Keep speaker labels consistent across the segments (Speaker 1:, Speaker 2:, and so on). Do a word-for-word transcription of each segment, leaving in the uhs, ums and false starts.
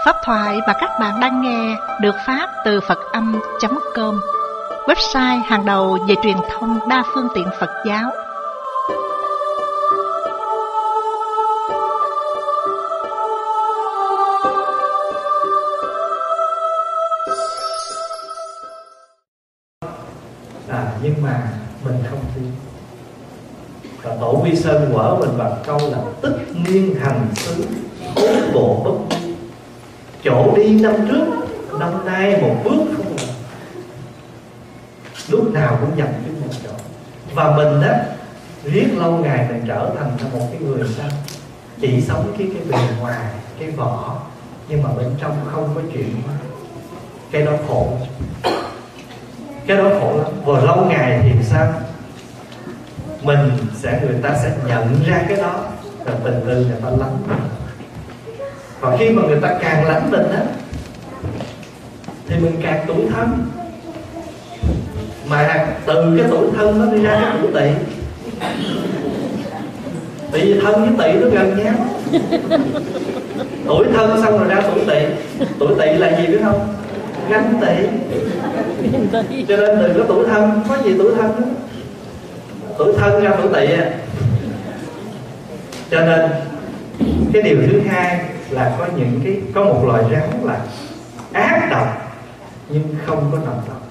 Speaker 1: Pháp thoại mà các bạn đang nghe được phát từ Phật Âm chấm com, website hàng đầu về truyền thông đa phương tiện Phật giáo.
Speaker 2: À, nhưng mà mình không tin. Và Tổ Vi Sơn quở mình bằng câu là tức niên hành xứ, hối bộ bất vi. Chỗ đi năm trước, năm nay một bước không là. Lúc nào cũng dậm trên một chỗ. Và mình đó, riết lâu ngày mình trở thành một cái người sao? Chỉ sống cái cái bề ngoài, cái vỏ, nhưng mà bên trong không có chuyện hóa. Cái đó khổ. Cái đó khổ lắm. Và lâu ngày thì sao? Mình sẽ, người ta sẽ nhận ra cái đó, rồi từ từ người ta lánh mình. Và khi mà người ta càng lánh mình á, thì mình càng tủi thân. Mà từ cái tủi thân nó đi ra cái tủi tị. Tại vì thân với tị nó gần nhau. Tủi thân xong rồi ra tủi tị. Tủi tị là gì biết không? Ganh tị. Cho nên đừng có tủi thân. Có gì tủi thân đó. Tủi thân ra tủi tị à. Cho nên cái điều thứ hai là có những cái có một loài rắn là ác độc nhưng không có nọc độc.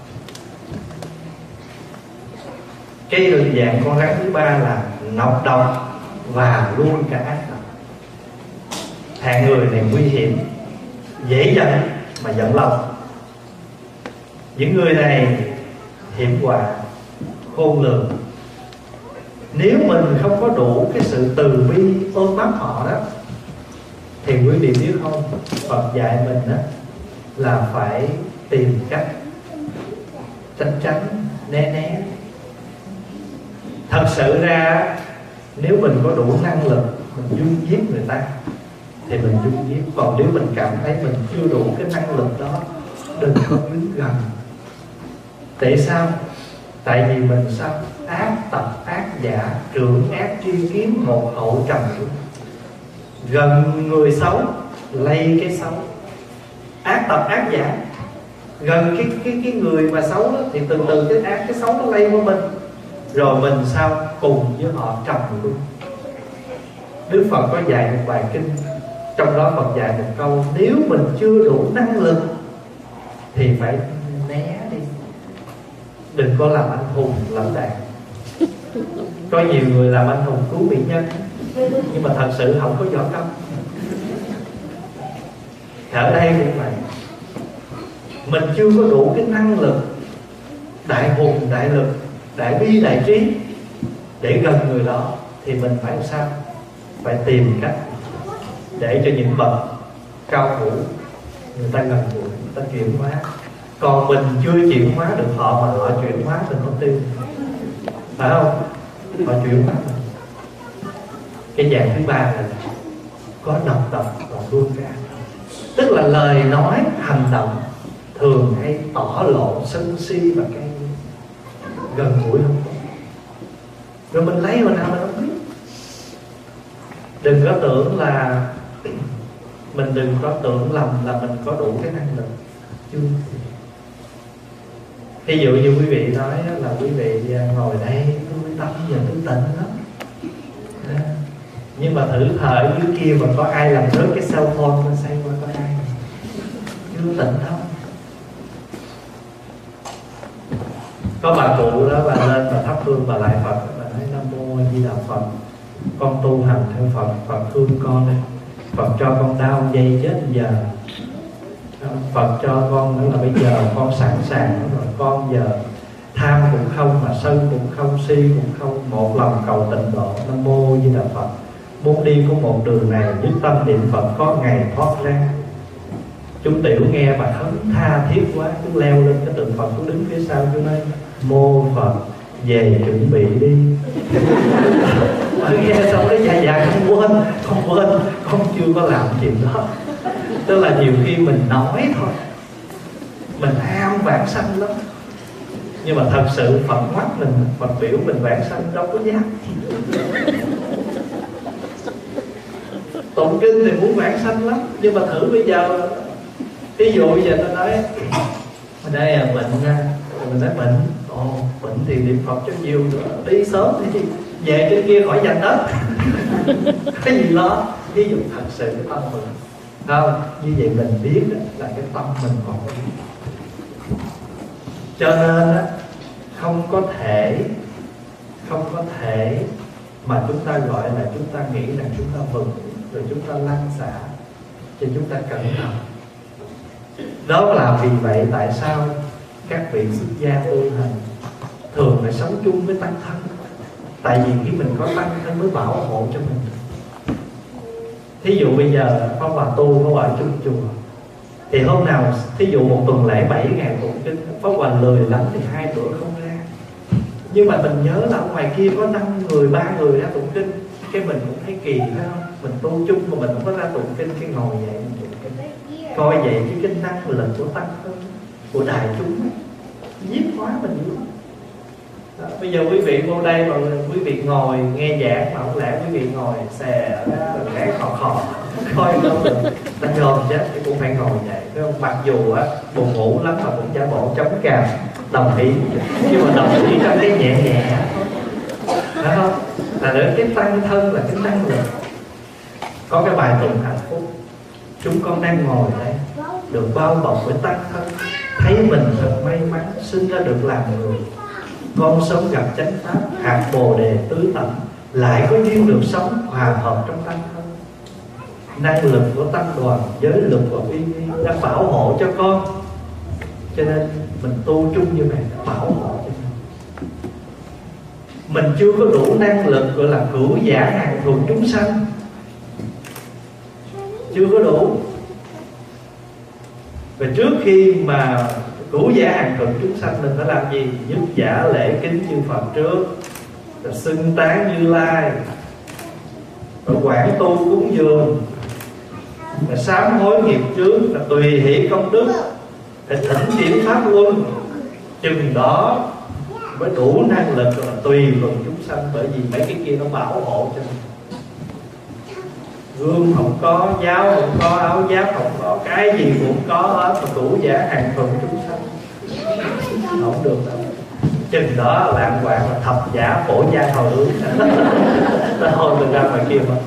Speaker 2: Cái dạng con rắn thứ ba là nọc độc và luôn cả ác độc. Hạng người này nguy hiểm, dễ giận mà giận lòng. Những người này hiểm họa khôn lường. Nếu mình không có đủ cái sự từ bi ôm ấp họ đó, thì quý vị biết không, Phật dạy mình đó là phải tìm cách tránh tránh, né né. Thật sự ra nếu mình có đủ năng lực mình dung giết người ta thì mình dung giết. Còn nếu mình cảm thấy mình chưa đủ cái năng lực đó, đừng có đứng gần. Tại sao? Tại vì mình sao? Ác tập ác giả, trưởng ác chi kiếm, một hậu trầm xuống. Gần người xấu lây cái xấu. Ác tập ác giả, gần cái cái cái người mà xấu đó, thì từ từ cái ác cái xấu nó lây qua mình. Rồi mình sao? Cùng với họ trầm luôn. Đức Phật có dạy một bài kinh, trong đó Phật dạy một câu: nếu mình chưa đủ năng lực thì phải né đi. Đừng có làm anh hùng lẫm đạn. Có nhiều người làm anh hùng cứu bệnh nhân, nhưng mà thật sự không có võ công. Ở đây cũng vậy. Mình chưa có đủ cái năng lực đại hùng, đại lực, đại bi, đại trí để gần người đó, thì mình phải làm sao? Phải tìm cách để cho những bậc cao thủ người ta gần gũi, người ta chuyển hóa. Còn mình chưa chuyển hóa được họ mà họ chuyển hóa mình không tin. Phải không? Họ chuyển hóa mình. Cái dạng thứ ba là có độc độc và luôn ra. Tức là lời nói, hành động thường hay tỏ lộ sân si và cái gần gũi không. Rồi mình lấy hồi nào mình không biết. Đừng có tưởng là mình đừng có tưởng lầm là mình có đủ cái năng lực. Chưa. Ví dụ như quý vị nói là quý vị ngồi đây tôi tâm giờ tôi tịnh lắm, nhưng mà thử thời dưới kia mà có ai làm rớt cái cell phone nó xây qua có ai chưa tịnh đâu. Có bà cụ đó, bà lên bà thắp hương bà lại Phật, bà nói Nam Mô Di Đà Phật, con tu hành theo Phật, Phật thương con đây, Phật cho con đau dây chết giờ, Phật cho con nữa là bây giờ con sẵn sàng rồi, con giờ tham cũng không mà sân cũng không, si cũng không, một lòng cầu tịnh độ. Nam Mô Di Đà Phật, muốn đi có một đường này, nhất tâm niệm Phật có ngày thoát ra. Chú Tiểu nghe bà thấm tha thiết quá, chú leo lên cái tượng Phật, chú đứng phía sau, chú nói Mô Phật về chuẩn bị đi. Bà nghe xong cái dạ dạ không quên, không quên, con chưa có làm chuyện đó. Tức là nhiều khi mình nói thôi, mình ham vãng sanh lắm, nhưng mà thật sự Phật mắt mình, Phật biểu mình vãng sanh đâu có dám. Tụng kinh thì muốn vãng sanh lắm, nhưng mà thử bây giờ Ví dụ bây giờ tôi nói ở đây là bệnh, mình nói bệnh, ồ bệnh thì niệm Phật cho nhiều nữa, đi sớm thì về trên kia khỏi danh đất. Cái gì đó, ví dụ thật sự cái tâm mình không, như vậy mình biết là cái tâm mình còn có biết. Cho nên không có thể không có thể mà chúng ta gọi là chúng ta nghĩ rằng chúng ta vững rồi chúng ta lăn xả, cho chúng ta cẩn thận. Đó là vì vậy tại sao các vị xuất gia tu hành thường phải sống chung với tăng thân. Tại vì khi mình có tăng thân mới bảo hộ cho mình. Thí dụ bây giờ Pháp Hòa tu, Pháp Hòa chung chùa, thì hôm nào thí dụ một tuần lễ bảy ngày tụng kinh, Pháp Hòa lười lắm thì hai bữa không ra. Nhưng mà mình nhớ là ở ngoài kia có năm người, ba người ra tụng kinh, cái mình cũng thấy kỳ phải không? Mình tu chung mà mình không có ra tụng kinh, cái ngồi vậy mình tụng kinh. Coi vậy chứ cái năng lực của tăng thân, của đại chúng giết hóa mình dữ. Đó, bây giờ quý vị vô đây mà quý vị ngồi nghe giảng mà không lẽ quý vị ngồi xè ra rồi gái khò khò coi đâu được, ta nhòm chết thì cũng phải ngồi vậy, phải không? Mặc dù á buồn ngủ lắm mà cũng giả bộ chống cằm đồng ý, nhưng mà đồng ý trong cái nhẹ nhẹ, phải không? Là để cái tăng thân là cái năng lực. Có cái bài tụng hạnh phúc, chúng con đang ngồi đây được bao bọc với tăng thân, thấy mình thật may mắn sinh ra được làm người. Con sống gặp chánh pháp, hạt bồ đề tứ tẩm, lại có duyên được sống hòa hợp trong tăng thân. Năng lực của tăng đoàn, giới lực và uy nghi đã bảo hộ cho con. Cho nên mình tu chung như vậy đã bảo hộ cho mình. Mình chưa có đủ năng lực gọi là cửu giả hàng thuần chúng sanh, chưa có đủ. Và trước khi mà cửu giả hàng thuần chúng sanh, mình phải làm gì? Giúp giả lễ kính chư Phật trước, rồi xưng tán Như Lai, rồi quảng tu cúng dường, rồi sám hối nghiệp chướng, rồi tùy hỷ công đức, rồi thỉnh chuyển pháp luân. Chừng đó mới đủ năng lực rồi tùy thuận chúng sanh. Bởi vì mấy cái kia nó bảo hộ cho mình. Gương không có, giáo không có, áo giáp không có, cái gì cũng có hết, mà cửu giả hàng thuần chúng sanh không được đâu. Chừng đó lạng quạng là thập giả phổ gia hồi hướng. Ta thôi mình ra ngoài kia mà.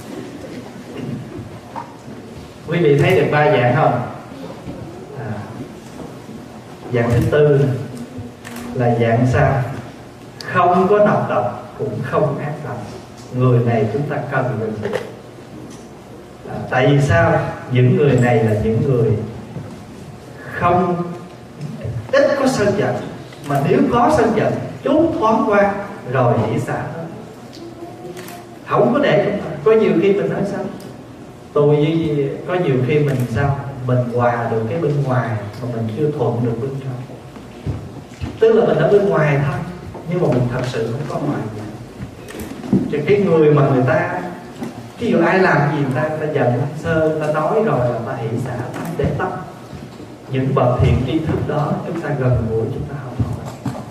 Speaker 2: Quý vị thấy được ba dạng không? À, dạng thứ tư là dạng sao? Không có nọc độc cũng không ác độc. Người này chúng ta cần rồi. À, tại vì sao? Những người này là những người không, ít có sân giận, mà nếu có sân giận trút thoáng qua rồi hỷ xả hết, không có để chúng ta. Có nhiều khi mình nói sao, tôi với, có nhiều khi mình sao mình hòa được cái bên ngoài mà mình chưa thuận được bên trong. Tức là mình ở bên ngoài thôi, nhưng mà mình thật sự không có ngoài gì. Chứ cái người mà người ta, ví dụ ai làm gì người ta, người ta giận sơ, người ta nói rồi là ta hỷ xả tâm để tâm. Những bậc thiện tri thức đó chúng ta gần gũi, chúng ta học hỏi.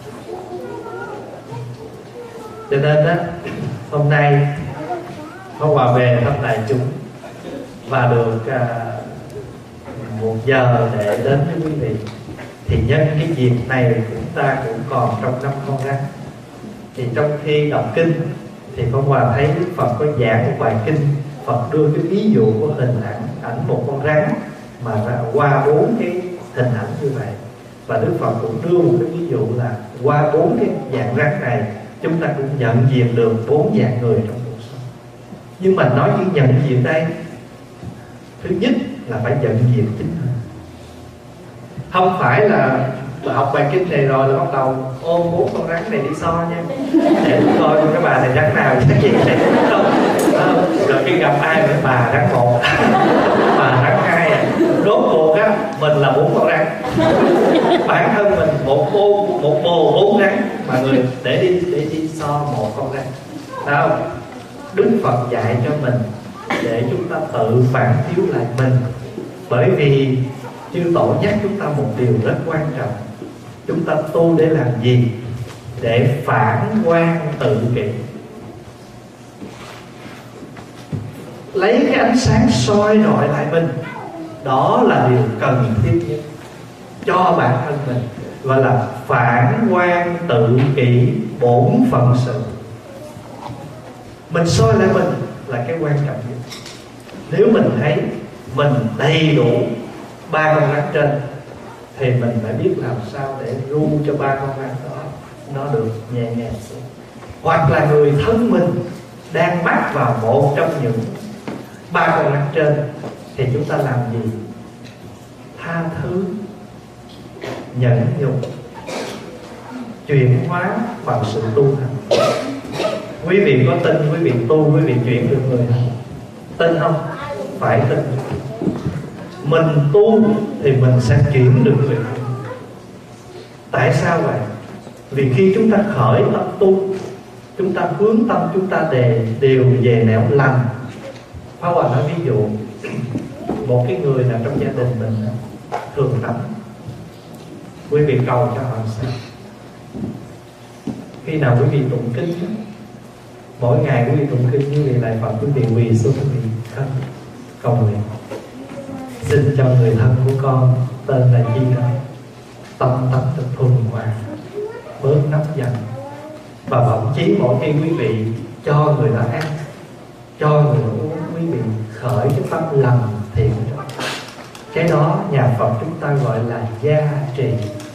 Speaker 2: Cho nên đó, hôm nay Pháp Hòa về thăm đại chúng và được à, một giờ để đến với quý vị. Thì nhân cái dịp này chúng ta cũng còn trong năm con rắn. Thì trong khi đọc kinh thì Pháp Hòa thấy Đức Phật có giảng một bài kinh, Phật đưa cái ví dụ của hình ảnh ảnh một con rắn mà qua bốn cái hình ảnh như vậy. Và Đức Phật cũng đưa một cái ví dụ là qua bốn cái dạng rắn này chúng ta cũng nhận diện được bốn dạng người trong cuộc sống. Nhưng mà nói chữ nhận diện đây, thứ nhất là phải nhận diện chính mình. Không phải là học bài kinh này rồi là bắt đầu ôm bốn con rắn này đi so nha, để coi cái bà này rắn nào cái gì này không. Rồi khi gặp ai phải bà rắn một, bà rắn hai, rốt cuộc á mình là bốn con rắn, bản thân mình một cô một bồ bốn rắn, mà người để đi để đi so một con rắn. Đâu Đức Phật dạy cho mình để chúng ta tự phản chiếu lại mình. Bởi vì chư tổ nhắc chúng ta một điều rất quan trọng. Chúng ta tu để làm gì? Để phản quan tự kỷ, lấy cái ánh sáng soi rọi lại mình. Đó là điều cần thiết nhất cho bản thân mình, gọi là phản quan tự kỷ bổn phận sự. Mình soi lại mình là cái quan trọng nhất. Nếu mình thấy mình đầy đủ ba con rắn trên thì mình phải biết làm sao để ru cho ba con rắn đó nó được nhẹ nhàng xuống. Hoặc là người thân mình đang mắc vào một trong những ba con rắn trên thì chúng ta làm gì? Tha thứ, nhẫn nhục, chuyển hóa bằng sự tu hành. Quý vị có tin quý vị tu, quý vị chuyển được người không? Tin không? Phải tin. Mình tu thì mình sẽ chuyển được người không? Tại sao vậy? Vì khi chúng ta khởi tâm tu, chúng ta hướng tâm chúng ta đề, đều về nẻo lành. Pháp Hòa nói ví dụ, một cái người nào trong gia đình mình thường tắm, quý vị cầu cho họ sao? Khi nào quý vị tụng kinh, mỗi ngày quý vị tụng kinh, quý vị lại Phật, quý vị quỳ xuống, quý vị khấn cầu nguyện: xin cho người thân của con tên là chi đó, tâm tánh được thuần hòa, bớt nóng giận. Và thậm chí mỗi khi quý vị cho người đó ăn, cho người đó uống, quý vị khởi cái tâm lành thiện đó. Cái đó nhà Phật chúng ta gọi là gia trì.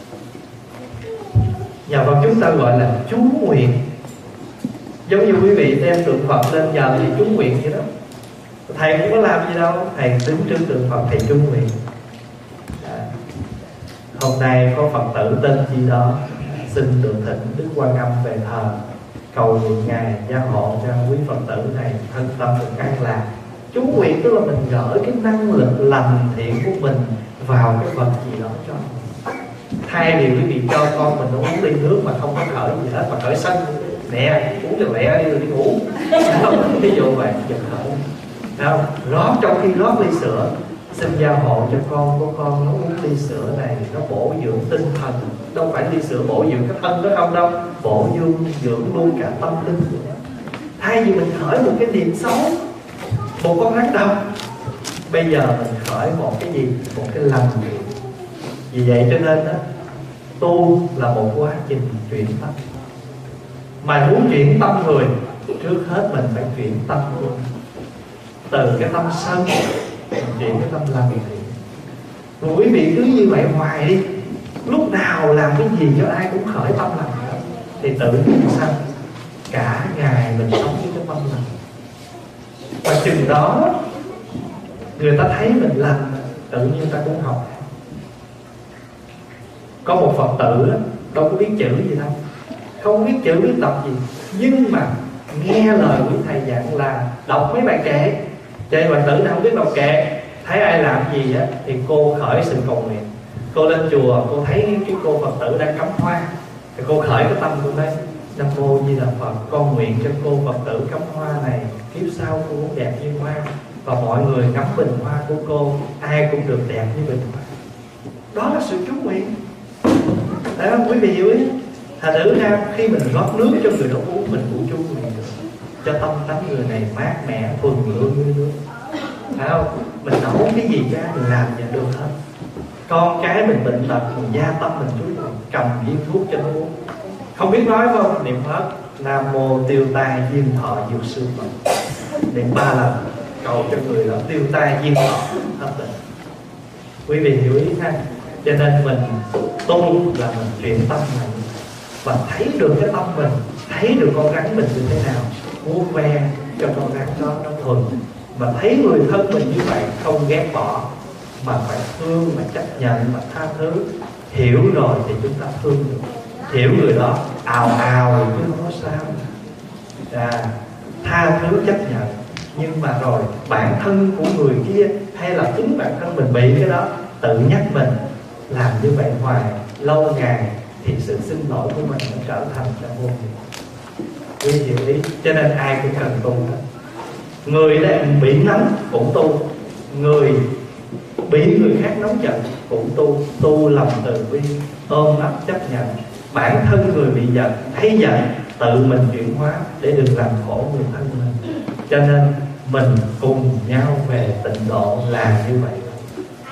Speaker 2: Nhà Phật chúng ta gọi là chú nguyện. Giống như quý vị đem tượng Phật lên giờ thì chú nguyện vậy đó. Thầy không có làm gì đâu, thầy đứng trước tượng Phật thầy chú nguyện. À, hôm nay có Phật tử tên chi đó, xin được thỉnh Đức Quan Âm về thờ, cầu nguyện Ngài gia hộ cho quý Phật tử này thân tâm được an lạc. Chú nguyện tức là mình gửi cái năng lực lành thiện của mình vào cái vật gì đó cho. Thay vì quý vị cho con mình nó uống ly nước mà không có khởi gì hết, mà khởi sân, mẹ uống cho mẹ đi rồi đi ngủ, ví dụ vậy, giật khởi. Không? Rót trong khi rót ly sữa, xin gia hộ cho con của con nó uống ly sữa này, nó bổ dưỡng tinh thần. Đâu phải ly sữa bổ dưỡng cái thân đó không đâu, bổ dưỡng dưỡng luôn cả tâm linh. Thay vì mình khởi một cái niệm xấu, một con rắn độc, bây giờ mình khởi một cái gì? Một cái lành niệm. Vì vậy cho nên đó, tu là một quá trình chuyển tâm. Mà muốn chuyển tâm người, trước hết mình phải chuyển tâm luôn. Từ cái tâm sân mình chuyển cái tâm lành thiện. Rồi quý vị cứ như vậy hoài đi, lúc nào làm cái gì cho ai cũng khởi tâm lành đó, thì tự nhiên sao cả ngày mình sống với cái tâm lành. Và chừng đó người ta thấy mình lành, tự nhiên ta cũng học. Có một Phật tử đâu có biết chữ gì đâu, không biết chữ biết đọc gì, nhưng mà nghe lời quý thầy dặn là đọc mấy bài kệ. Chơi Phật tử nào không biết đọc kệ, thấy ai làm gì á thì cô khởi sự cầu nguyện. Cô lên chùa, cô thấy cái cô Phật tử đang cắm hoa thì cô khởi cái tâm của đây: Nam mô Di Đà Phật, con nguyện cho cô Phật tử cắm hoa này, kiếp sau cô cũng đẹp như hoa, và mọi người ngắm bình hoa của cô ai cũng được đẹp như bình hoa. Đó là sự chú nguyện. Đấy không? Quý vị hiểu ý. Thành thử ra khi mình rót nước cho người đó uống, mình cũng chú nguyện được cho tâm tánh người này mát mẻ, thuần lương như nước. Phải không? Mình nấu cái gì ra mình làm vậy được hết. Con cái mình bệnh tật, mình gia tâm mình chú nguyện, cầm viên thuốc cho nó uống. Không biết nói không? Niệm Phật Nam mô tiêu tai diên thọ diệu sư Phật, niệm ba lần cầu cho người đó tiêu tai diên thọ hết bệnh. Quý vị hiểu ý ha? Cho nên mình tu là mình chuyển tâm mình, và thấy được cái tâm mình, thấy được con rắn mình như thế nào, vuốt ve cho con rắn đó nó thuần. Mà thấy người thân mình như vậy, không ghét bỏ, mà phải thương, mà chấp nhận, mà tha thứ. Hiểu rồi thì chúng ta thương được. Hiểu người đó ào ào chứ không có sao. À, tha thứ chấp nhận. Nhưng mà rồi bản thân của người kia hay là chính bản thân mình bị cái đó, tự nhắc mình làm như vậy hoài, lâu ngày thì sự xin lỗi của mình nó trở thành cho vô nghĩa. Quý hiểu ý. Cho nên ai cũng cần tu đó. Người đang bị nóng cũng tu, người bị người khác nóng giận cũng tu. Tu lòng từ bi, ôm ấp chấp nhận. Bản thân người bị giận, thấy giận, tự mình chuyển hóa để đừng làm khổ người thân mình. Cho nên mình cùng nhau về tịnh độ là như vậy.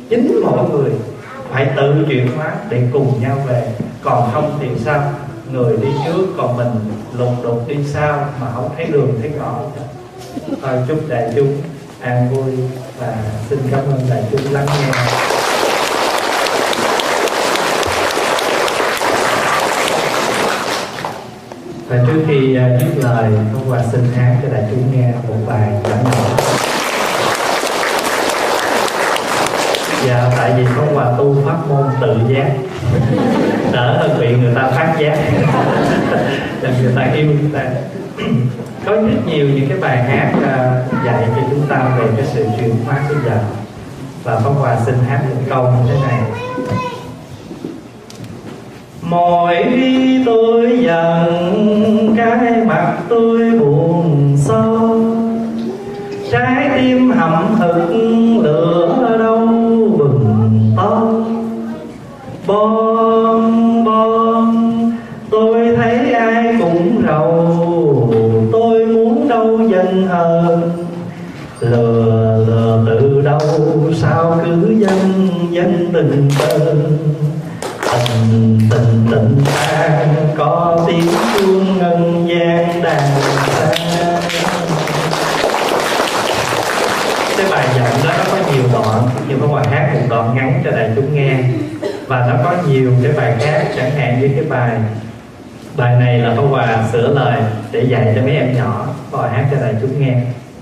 Speaker 2: chính mỗi người phải tự chuyển hóa để cùng nhau về. Còn không thì sao? Người đi trước còn mình lục đục đi sau mà không thấy đường thấy ngõ. Thôi chúc đại chúng an vui và xin cảm ơn đại chúng lắng nghe. Và trước khi dứt lời, Pháp Hòa xin hát cho đại chúng nghe một bài giảng nhỏ. Dạ, tại vì Pháp Hòa tu pháp môn tự giác, đỡ hơn bị người ta phát giác, làm người ta yêu chúng ta. Có rất nhiều những cái bài hát dạy cho chúng ta về cái sự chuyển hóa bây giờ. Và Pháp Hòa xin hát một câu như thế này. Mỗi khi tôi giận, cái mặt tôi buồn sâu, trái tim hậm hực lửa đâu bừng to. Bon bon tôi thấy ai cũng rầu, tôi muốn đâu dân hơn. Lừa lừa từ đâu sao cứ dân dân tình tân. Tình tình tình ta có tiếng chuông ngân vang đàn xa. Cái bài giọng đó nó có nhiều đoạn, nhưng Pháp Hòa hát một đoạn ngắn cho đại chúng nghe. Và nó có nhiều cái bài khác, chẳng hạn như cái bài Bài này là Pháp Hòa sửa lời để dạy cho mấy em nhỏ. Pháp Hòa hát cho đại chúng nghe.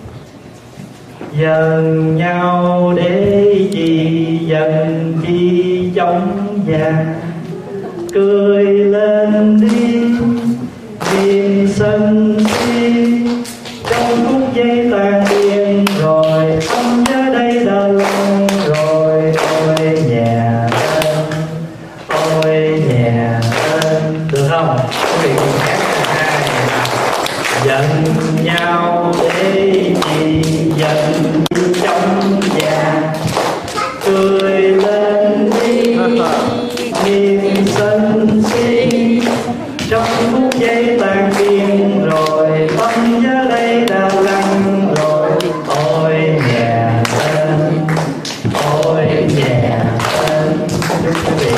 Speaker 2: Dần nhau để chi, dần chi trong già, cười lên đi niềm sân si. Trong phút giây tan biến rồi, tâm nhớ đây đã lâu rồi. Ôi nhà ơi, ôi nhà ơi. Được không? Quý vị cùng hát hai. Giận nhau để chi, giận trong già, cười lên đi niềm sân si. Trong phút giây tan biến rồi, tâm nhớ đây đã lắng rồi. Ôi nhà ơi, ôi nhà ơi. Chúc quý vị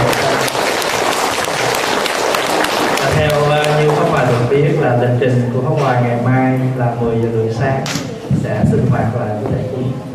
Speaker 2: và theo uh, như Pháp Hòa được biết là lịch trình của Pháp Hòa ngày mai là mười giờ rưỡi sáng sẽ sinh hoạt lại với đại chúng.